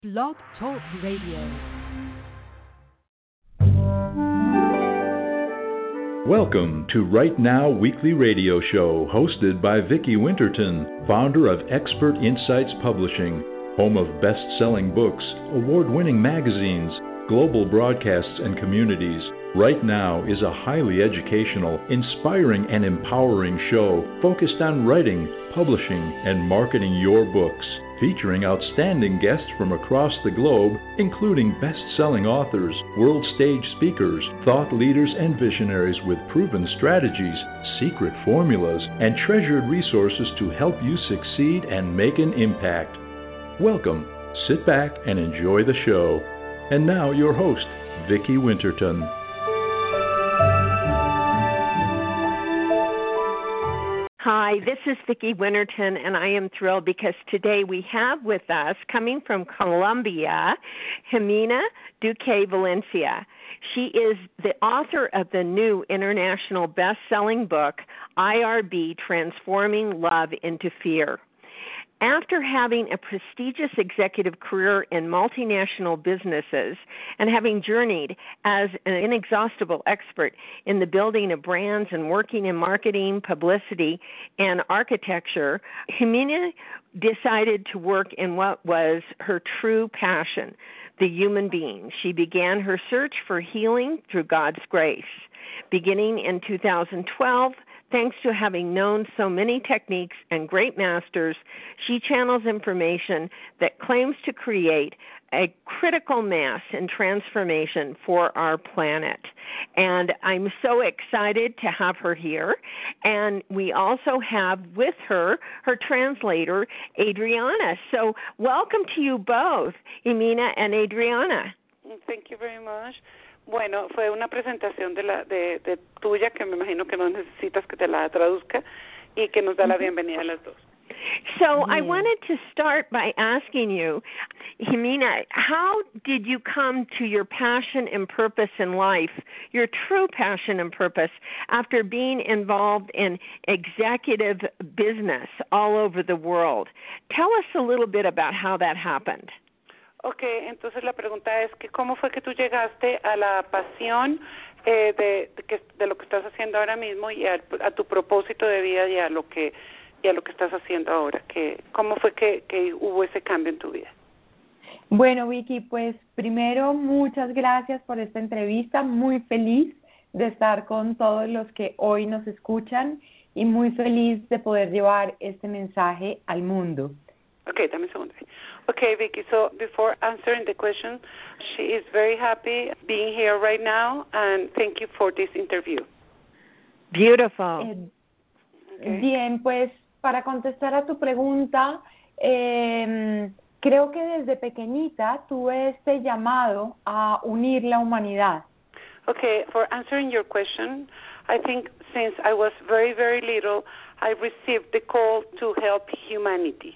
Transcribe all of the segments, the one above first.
Blog Talk Radio. Welcome to Right Now Weekly Radio Show, hosted by Vicki Winterton, founder of Expert Insights Publishing, home of best-selling books, award-winning magazines, global broadcasts, and communities. Right Now is a highly educational, inspiring, and empowering show focused on writing, publishing, and marketing your books, featuring outstanding guests from across the globe, including best-selling authors, world stage speakers, thought leaders, and visionaries with proven strategies, secret formulas, and treasured resources to help you succeed and make an impact. Welcome, sit back, and enjoy the show. And now your host, Vicki Winterton. Hi, this is Vicki Winterton, and I am thrilled because today we have with us, coming from Colombia, Jimena Duque Valencia. She is the author of the new international best-selling book, IRB, Transforming Love into Fear. After having a prestigious executive career in multinational businesses and having journeyed as an inexhaustible expert in the building of brands and working in marketing, publicity, and architecture, Jimena decided to work in what was her true passion, the human being. She began her search for healing through God's grace. Beginning in 2012, thanks to having known so many techniques and great masters, she channels information that claims to create a critical mass in transformation for our planet. And I'm so excited to have her here. And we also have with her her translator, Adriana. So welcome to you both, Jimena and Adriana. Thank you very much. Bueno, fue una presentación de tuya que me imagino que no necesitas que te la traduzca y que nos da la bienvenida a las dos. So I wanted to start by asking you, Jimena, how did you come to your passion and purpose in life, your true passion and purpose, after being involved in executive business all over the world? Tell us a little bit about how that happened. Okay, entonces la pregunta es que cómo fue que tú llegaste a la pasión de lo que estás haciendo ahora mismo y a tu propósito de vida y a lo que estás haciendo ahora. ¿Cómo fue que hubo ese cambio en tu vida? Bueno, Vicky, pues primero muchas gracias por esta entrevista, muy feliz de estar con todos los que hoy nos escuchan y muy feliz de poder llevar este mensaje al mundo. Okay, dame un segundo. Okay, Vicky, so before answering the question, she is very happy being here right now, and thank you for this interview. Beautiful. Okay. Bien, pues para contestar a tu pregunta, creo que desde pequeñita tuve este llamado a unir la humanidad. Okay, for answering your question, I think since I was very, very little, I received the call to help humanity.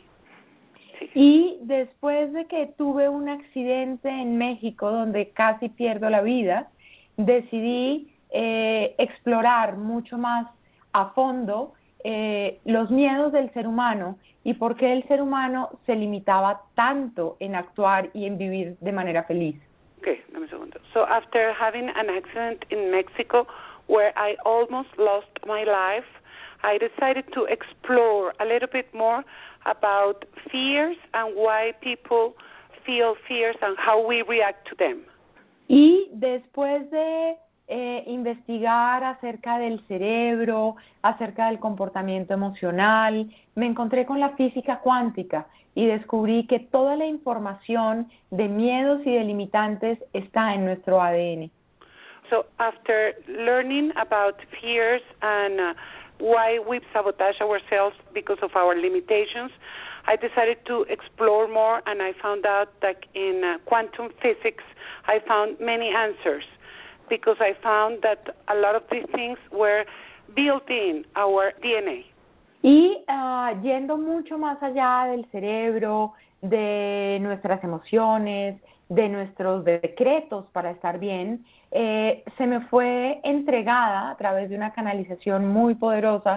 Y después de que tuve un accidente en México donde casi pierdo la vida, decidí explorar mucho más a fondo los miedos del ser humano y por qué el ser humano se limitaba tanto en actuar y en vivir de manera feliz. Okay, dame un segundo. So after having an accident in Mexico where I almost lost my life, I decided to explore a little bit more about fears and why people feel fears and how we react to them. Y después de investigar acerca del cerebro, acerca del comportamiento emocional, me encontré con la física cuántica y descubrí que toda la información de miedos y de limitantes está en nuestro ADN. So after learning about fears and why we sabotage ourselves because of our limitations, I decided to explore more, and I found out that in quantum physics, I found many answers because I found that a lot of these things were built in our DNA. Y yendo mucho más allá del cerebro, de nuestras emociones, de nuestros decretos para estar bien, se me fue entregada a través de una canalización muy poderosa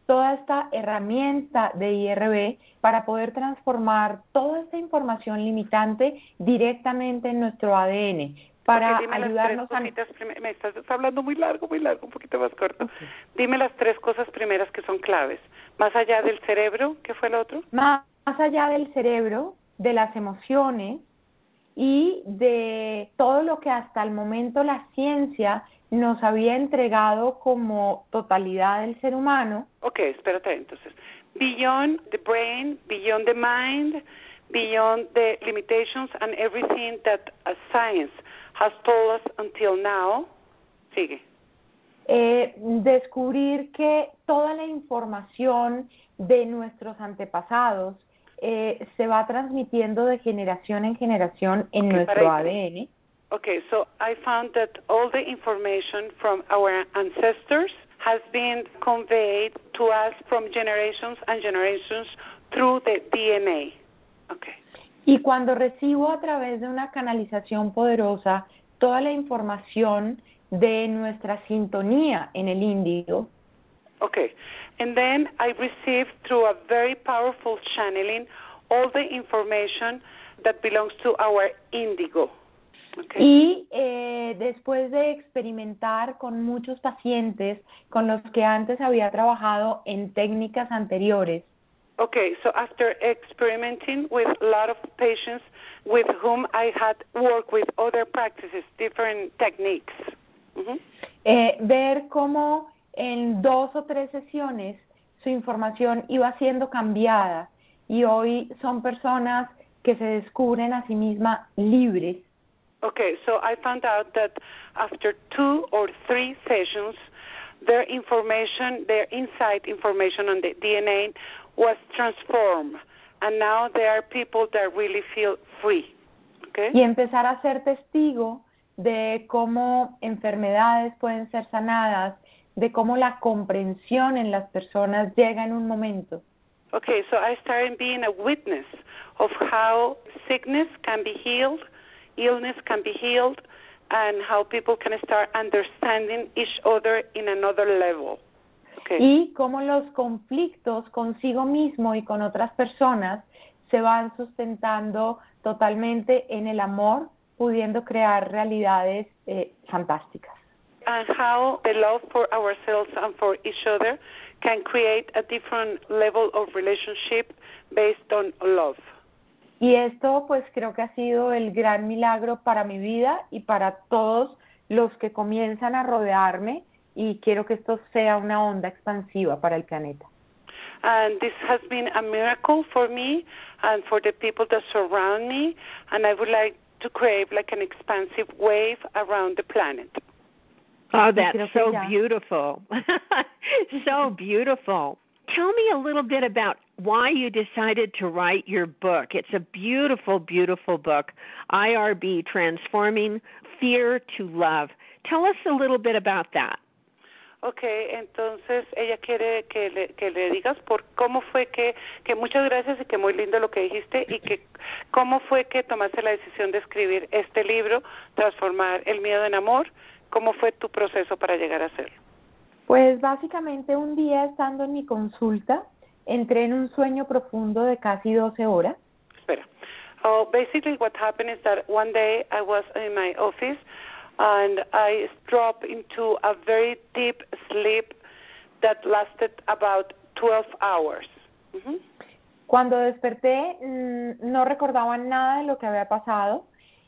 toda esta herramienta de IRB para poder transformar toda esta información limitante directamente en nuestro ADN, para ayudarnos a... Me estás hablando muy largo, un poquito más corto. Okay. Dime las 3 cosas primeras que son claves. Más allá del cerebro, ¿qué fue lo otro? Más allá del cerebro, de las emociones y de todo lo que hasta el momento la ciencia nos había entregado como totalidad del ser humano. Ok, espérate, entonces. Beyond the brain, beyond the mind, beyond the limitations and everything that science has told us until now. Sigue. Descubrir que toda la información de nuestros antepasados se va transmitiendo de generación en generación en nuestro ADN. Okay, so I found that all the information from our ancestors has been conveyed to us from generations and generations through the DNA. Okay. Y cuando recibo a través de una canalización poderosa toda la información de nuestra sintonía en el índigo. Okay. And then I received through a very powerful channeling all the information that belongs to our indigo. Okay. Y después de experimentar con muchos pacientes con los que antes había trabajado en técnicas anteriores. Okay, so after experimenting with a lot of patients with whom I had worked with other practices, different techniques. Ver cómo en 2 o 3 sesiones su información iba siendo cambiada y hoy son personas que se descubren a sí mismas libres. Okay, so I found out that after 2 or 3 sessions, their information, their inside information on the DNA was transformed, and now there are people that really feel free. Okay? Y empezar a ser testigo de cómo enfermedades pueden ser sanadas, de cómo la comprensión en las personas llega en un momento. Okay, so I started being a witness of how sickness can be healed, illness can be healed, and how people can start understanding each other in another level. Okay. Y cómo los conflictos consigo mismo y con otras personas se van sustentando totalmente en el amor, pudiendo crear realidades fantásticas. And how the love for ourselves and for each other can create a different level of relationship based on love. Y esto pues creo que ha sido el gran milagro para mi vida y para todos los que comienzan a rodearme, y quiero que esto sea una onda expansiva para el planeta. And this has been a miracle for me and for the people that surround me, and I would like to create like an expansive wave around the planet. Oh, that's so beautiful. So beautiful. Tell me a little bit about why you decided to write your book. It's a beautiful, beautiful book, IRB, Transforming Fear to Love. Tell us a little bit about that. Okay, entonces ella quiere que le digas por cómo fue que muchas gracias y que muy lindo lo que dijiste, y que cómo fue que tomaste la decisión de escribir este libro, Transformar el Miedo en Amor. ¿Cómo fue tu proceso para llegar a hacerlo? Pues básicamente un día estando en mi consulta, entré en un sueño profundo de casi 12 horas. Espera. Basically what happened is that one day I was in my office and I dropped into a very deep sleep that lasted about 12 hours. Mm-hmm. Cuando desperté no recordaba nada de lo que había pasado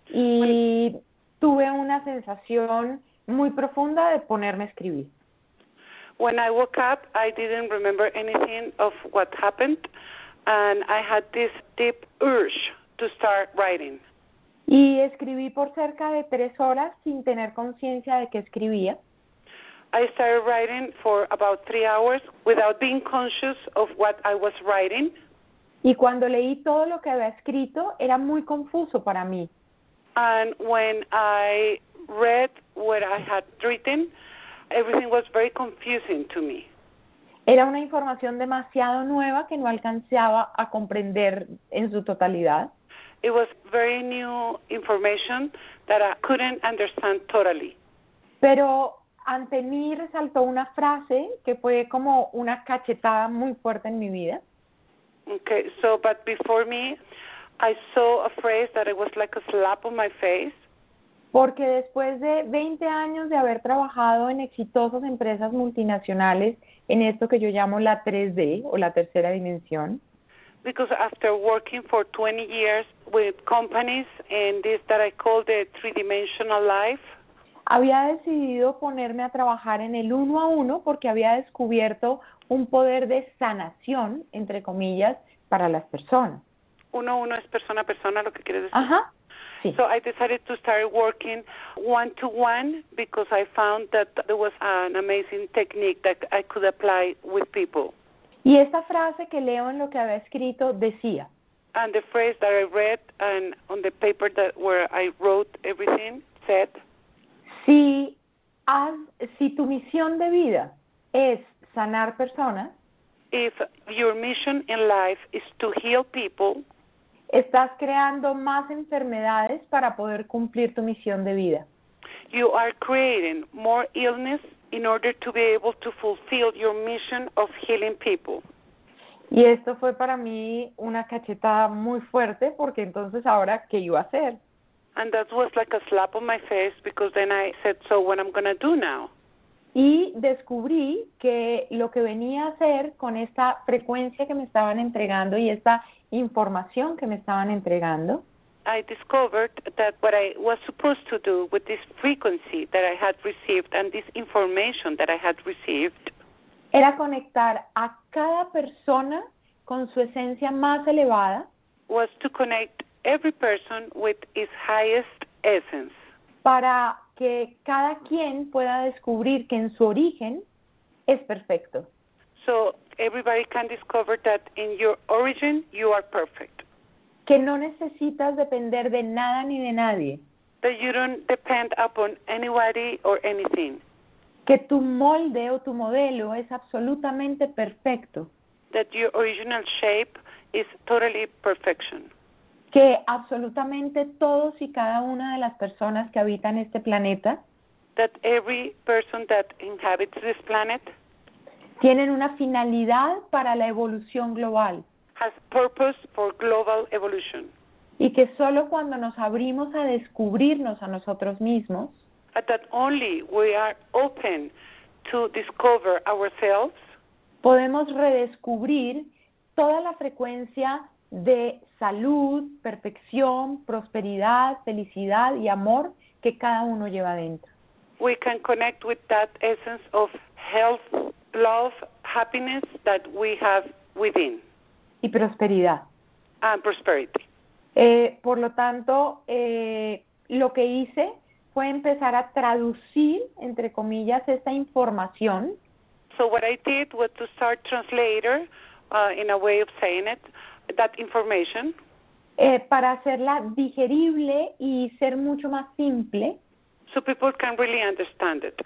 y tuve una sensación muy profunda de ponerme a escribir. When I woke up, I didn't remember anything of what happened, and I had this deep urge to start writing. Y escribí por cerca de 3 horas sin tener conciencia de que escribía. I started writing for about 3 hours without being conscious of what I was writing. Y cuando leí todo lo que había escrito, era muy confuso para mí. And when I read what I had written, everything was very confusing to me. Era una información demasiado nueva que no alcanzaba a comprender en su totalidad. It was very new information that I couldn't understand totally. Pero ante mí resaltó una frase que fue como una cachetada muy fuerte en mi vida. Okay, so but before me, I saw a phrase that it was like a slap on my face. Porque después de 20 años de haber trabajado en exitosas empresas multinacionales en esto que yo llamo la 3D o la tercera dimensión, Because after working for 20 years with companies in this that I call the three-dimensional life, había decidido ponerme a trabajar en el uno a uno porque había descubierto un poder de sanación, entre comillas, para las personas. uno a uno es persona a persona, lo que quiere decir. Ajá, sí. So I decided to start working one-to-one because I found that there was an amazing technique that I could apply with people. Y esta frase que leo en lo que había escrito decía, And the phrase that I read and on the paper that where I wrote everything said, si tu misión de vida es sanar personas, if your mission in life is to heal people, estás creando más enfermedades para poder cumplir tu misión de vida. you are creating more illness in order to be able to fulfill your mission of healing people. Y esto fue para mí una cachetada muy fuerte porque entonces ahora, ¿qué iba a hacer? And that was like a slap on my face because then I said, so what I'm going to do now? Y descubrí que lo que venía a hacer con esta frecuencia que me estaban entregando y esta información que me estaban entregando, I discovered that what I was supposed to do with this frequency that I had received and this information that I had received era conectar a cada persona con su esencia más elevada was to connect every person with its highest essence, para que cada quien pueda descubrir que en su origen es perfecto. so everybody can discover that in your origin you are perfect, Que no necesitas depender de nada ni de nadie. that you don't depend upon anybody or anything, Que tu molde o tu modelo es absolutamente perfecto. that your original shape is totally perfection, Que absolutamente todos y cada una de las personas que habitan este planeta that every person that inhabits this planet tienen una finalidad para la evolución global. has purpose for global evolution, Y que solo cuando nos abrimos a descubrirnos a nosotros mismos, and that only we are open to discover ourselves, podemos redescubrir toda la frecuencia de salud, perfección, prosperidad, felicidad y amor que cada uno lleva dentro. we can connect with that essence of health, love, happiness that we have within, Y prosperidad. and prosperity. Por lo tanto, lo que hice fue empezar a traducir, entre comillas, esta información So what I did was to start translator, in a way of saying it, that information, para hacerla digerible y ser mucho más simple. so people can really understand it.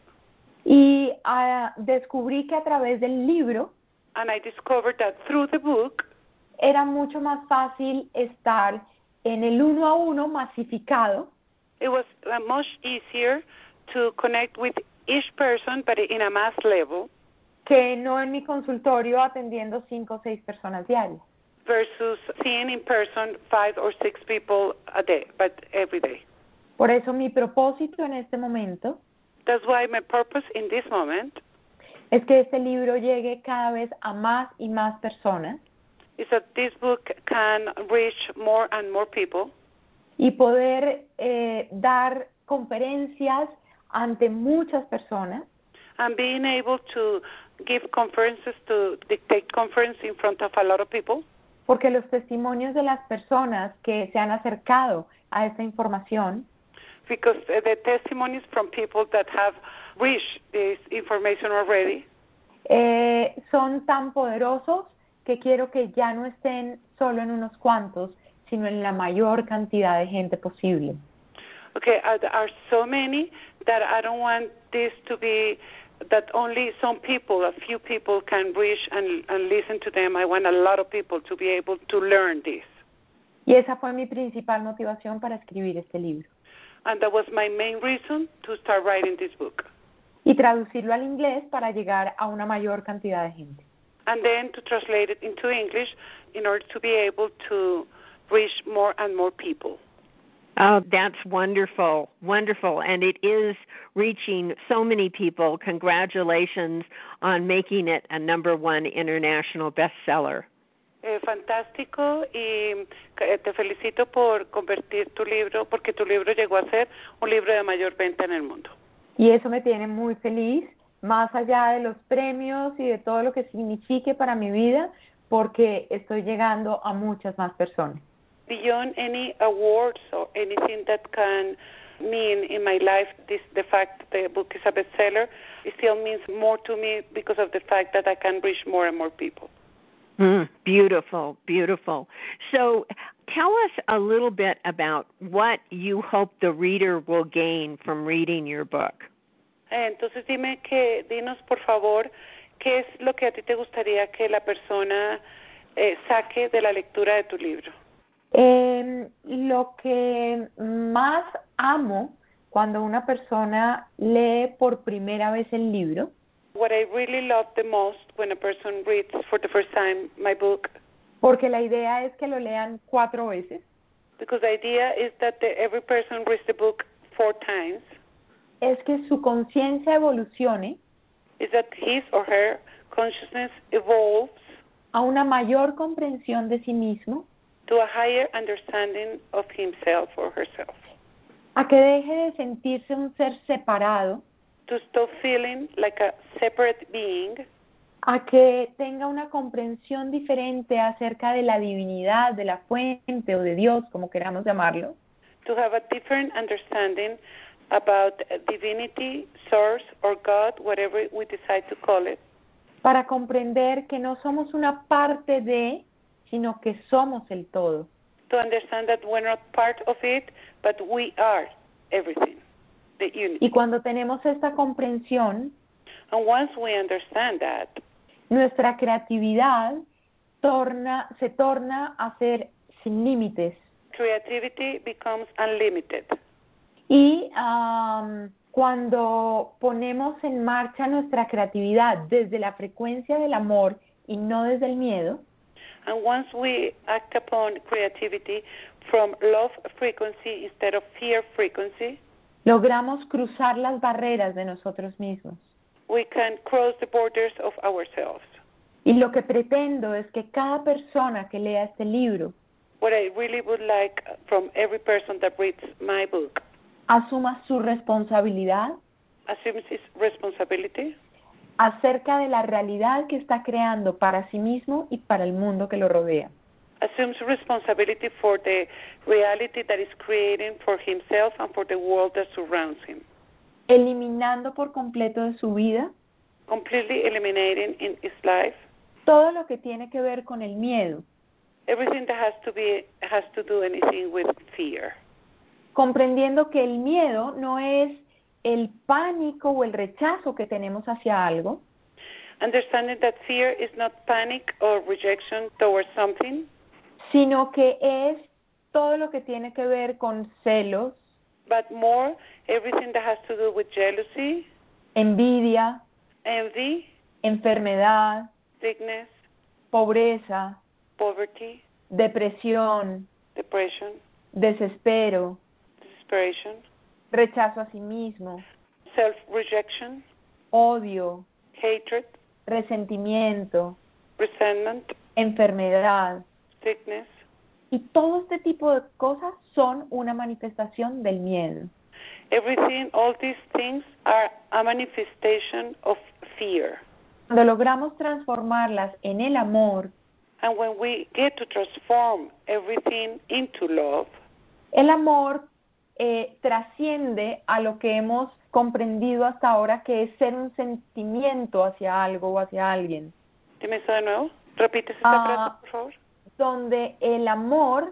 Y descubrí que a través del libro And I discovered that through the book, era mucho más fácil estar en el uno a uno masificado it was much easier to connect with each person, but in a mass level, que no en mi consultorio atendiendo 5 o 6 personas diarias. versus seeing in person 5 or 6 people a day, but every day. Por eso mi propósito en este momento That's why my purpose in this moment es que este libro llegue cada vez a más y más personas is that this book can reach more and more people y poder dar conferencias ante muchas personas and being able to give conferences, to dictate conference in front of a lot of people, porque los testimonios de las personas que se han acercado a esta información because the testimonies from people that have reached this information already son tan poderosos que quiero que ya no estén solo en unos cuantos, sino en la mayor cantidad de gente posible. okay, there are so many that I don't want this to be that only some people, a few people can reach and listen to them. I want a lot of people to be able to learn this. Y esa fue mi principal motivación para escribir este libro. And that was my main reason to start writing this book. y traducirlo al inglés para llegar a una mayor cantidad de gente. And then to translate it into English in order to be able to reach more and more people. Oh, that's wonderful, wonderful. And it is reaching so many people. Congratulations on making it a #1 international bestseller. Fantástico, y te felicito por convertir tu libro, porque tu libro llegó a ser un libro de mayor venta en el mundo. Y eso me tiene muy feliz, más allá de los premios y de todo lo que signifique para mi vida, porque estoy llegando a muchas más personas. Beyond any awards or anything that can mean in my life, the fact that the book is a bestseller, it still means more to me because of the fact that I can reach more and more people. Beautiful, beautiful. So tell us a little bit about what you hope the reader will gain from reading your book. Entonces dinos por favor, ¿qué es lo que a ti te gustaría que la persona saque de la lectura de tu libro? Lo que más amo cuando una persona lee por primera vez el libro, What I really love the most when a person reads for the first time my book, porque la idea es que lo lean 4 veces, because the idea is that every person reads the book 4 times, es que su conciencia evolucione is that his or her consciousness evolves a una mayor comprensión de sí mismo, to a higher understanding of himself or herself, a que deje de sentirse un ser separado, to stop feeling like a separate being, a que tenga una comprensión diferente acerca de la divinidad, de la fuente o de Dios, como queramos llamarlo, to have a different understanding about divinity, source, or God, whatever we decide to call it, para comprender que no somos una parte de, sino que somos el todo. to understand that we're not part of it, but we are everything, the unity. Y cuando tenemos esta comprensión, And once we understand that, nuestra creatividad se torna a ser sin límites. creativity becomes unlimited. Y cuando ponemos en marcha nuestra creatividad desde la frecuencia del amor y no desde el miedo, And once we act upon creativity from love frequency instead of fear frequency, logramos cruzar las barreras de nosotros mismos. we can cross the borders of ourselves. Y lo que pretendo es que cada persona que lea este libro What I really would like from every person that reads my book, asuma su responsabilidad assumes his responsibility acerca de la realidad que está creando para sí mismo y para el mundo que lo rodea. assumes responsibility for the reality that is creating for himself and for the world that surrounds him, Eliminando por completo de su vida completely eliminating in his life todo lo que tiene que ver con el miedo, everything that has to do anything with fear, comprendiendo que el miedo no es el pánico o el rechazo que tenemos hacia algo, understanding that fear is not panic or rejection towards something, sino que es todo lo que tiene que ver con celos, but more everything that has to do with jealousy, envidia, envy, enfermedad, sickness, pobreza, poverty, depresión, depression, desespero, desperation, rechazo a sí mismo, self-rejection, odio, hatred, resentimiento, resentment, enfermedad. sickness. Y todo este tipo de cosas son una manifestación del miedo. Everything, all these things are a manifestation of fear. Cuando logramos transformarlas en el amor, And when we get to transform everything into love, el amor trasciende a lo que hemos comprendido hasta ahora, que es ser un sentimiento hacia algo o hacia alguien. dime eso de nuevo. ¿Repites esta frase, por favor? Donde el amor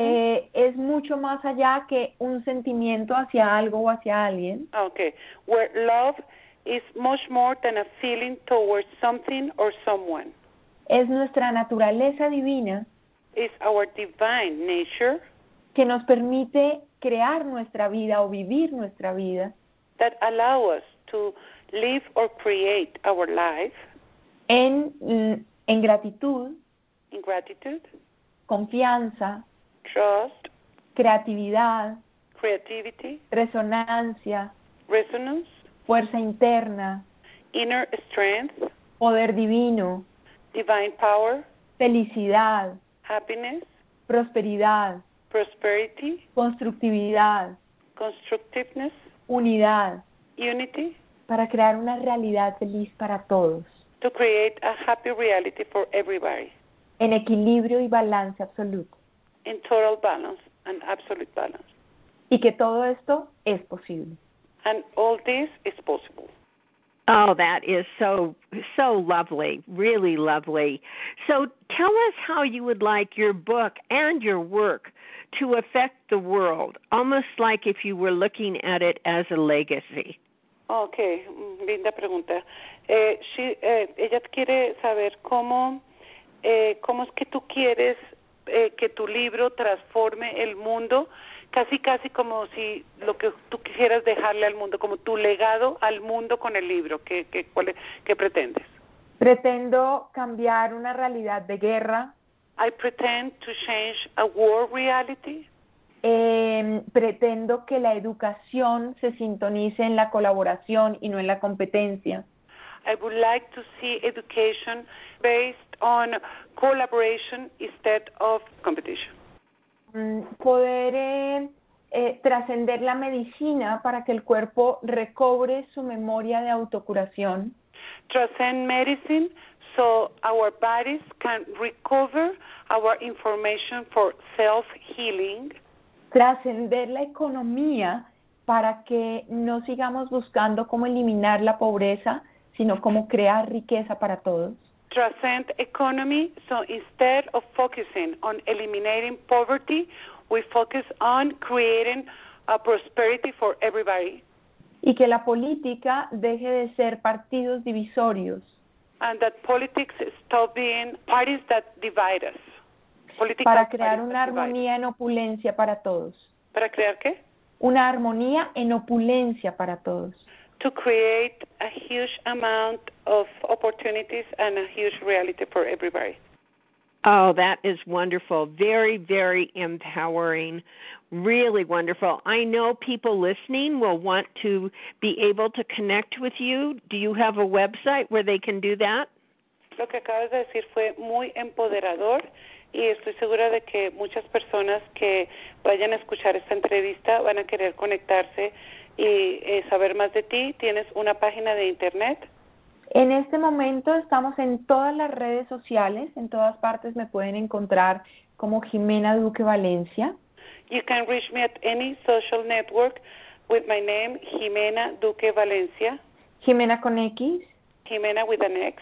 es mucho más allá que un sentimiento hacia algo o hacia alguien. Okay. Where love is much more than a feeling towards something or someone. Es nuestra naturaleza divina It's our divine nature que nos permite crear nuestra vida o vivir nuestra vida that allow us to live or create our life en gratitud, in gratitude, confianza, trust, creatividad, creativity, resonancia, resonance, fuerza interna, inner strength, poder divino, divine power, felicidad, happiness, prosperidad, prosperity, constructividad, constructiveness, unidad, unity, para crear una realidad feliz para todos, to create a happy reality for everybody, en equilibrio y balance absoluto. in total balance and absolute balance. Y que todo esto es posible. And all this is possible. Oh, that is so lovely, really lovely. So tell us how you would like your book and your work to affect the world, almost like if you were looking at it as a legacy. Okay, linda pregunta. Ella quiere saber cómo es que tú quieres que tu libro transforme el mundo, casi como si lo que tú quisieras dejarle al mundo, como tu legado al mundo con el libro. ¿Qué pretendes? Pretendo cambiar una realidad de guerra. I pretend to change a war reality. Pretendo que la educación se sintonice en la colaboración y no en la competencia. I would like to see education based on collaboration instead of competition. Poder trascender la medicina para que el cuerpo recobre su memoria de autocuración. Transcend medicine so our bodies can recover our information for self-healing. Trascender la economía para que no sigamos buscando cómo eliminar la pobreza, sino cómo crear riqueza para todos. Transcend economy, so instead of focusing on eliminating poverty, we focus on creating a prosperity for everybody. Y que la política deje de ser partidos divisorios. And that politics stop being parties that divide us. Para crear una armonía en opulencia para todos. ¿Para crear qué? Una armonía en opulencia para todos. To create a huge amount of opportunities and a huge reality for everybody. Oh, that is wonderful. Very, very empowering. Really wonderful. I know people listening will want to be able to connect with you. Do you have a website where they can do that? Lo que acabas de decir fue muy empoderador y estoy segura de que muchas personas que vayan a escuchar esta entrevista van a querer conectarse y saber más de ti. ¿Tienes una página de internet? En este momento estamos en todas las redes sociales, en todas partes me pueden encontrar como Jimena Duque Valencia. You can reach me at any social network with my name, Jimena Duque Valencia. Jimena con X. Jimena with an X.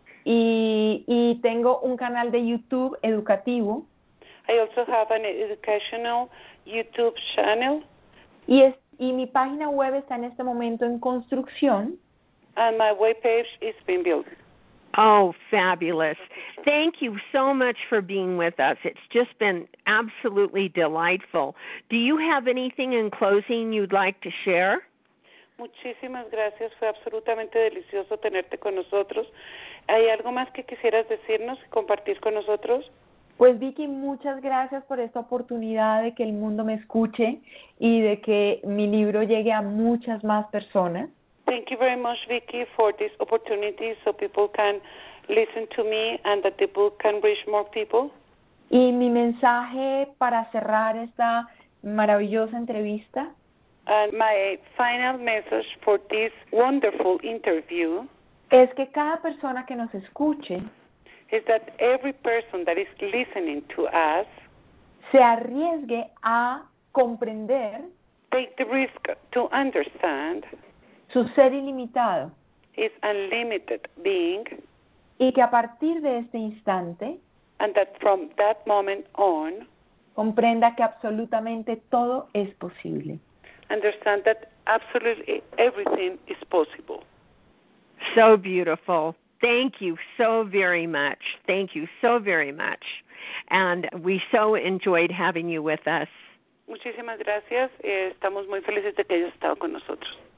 Y tengo un canal de YouTube educativo. I also have an educational YouTube channel. Y mi página web está en este momento en construcción. And my webpage is being built. Oh, fabulous. Thank you so much for being with us. It's just been absolutely delightful. Do you have anything in closing you'd like to share? Muchísimas gracias. Fue absolutamente delicioso tenerte con nosotros. ¿Hay algo más que quisieras decirnos y compartir con nosotros? Pues Vicky, muchas gracias por esta oportunidad de que el mundo me escuche y de que mi libro llegue a muchas más personas. Thank you very much, Vicky, for this opportunity so people can listen to me and that the book can reach more people. Y mi mensaje para cerrar esta maravillosa entrevista. And my final message for this wonderful interview es que cada persona que nos escuche is that every person that is listening to us se arriesgue a comprender, take the risk to understand su ser ilimitado, his unlimited being, y que a partir de este instante, and that from that moment on, comprenda que absolutamente todo es posible. Understand that absolutely everything is possible. So beautiful. Thank you so very much. Thank you so very much. And we so enjoyed having you with us. Muchísimas gracias. Estamos muy felices de que hayas estado con nosotros.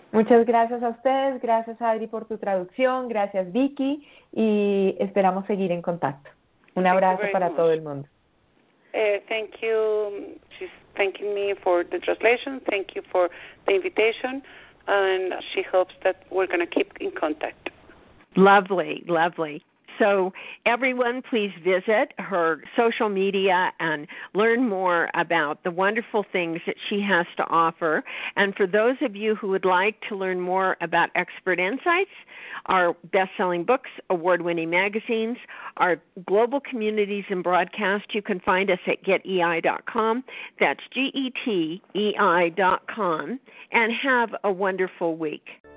Muchas gracias a ustedes, gracias Adri por tu traducción, gracias Vicky y esperamos seguir en contacto. Un abrazo para todo el mundo. Thank you. She's thanking me for the translation. Thank you for the invitation, and she hopes that we're going to keep in contact. Lovely, lovely. So everyone, please visit her social media and learn more about the wonderful things that she has to offer. And for those of you who would like to learn more about Expert Insights, our best-selling books, award-winning magazines, our global communities and broadcast, you can find us at getei.com. That's getei.com. And have a wonderful week.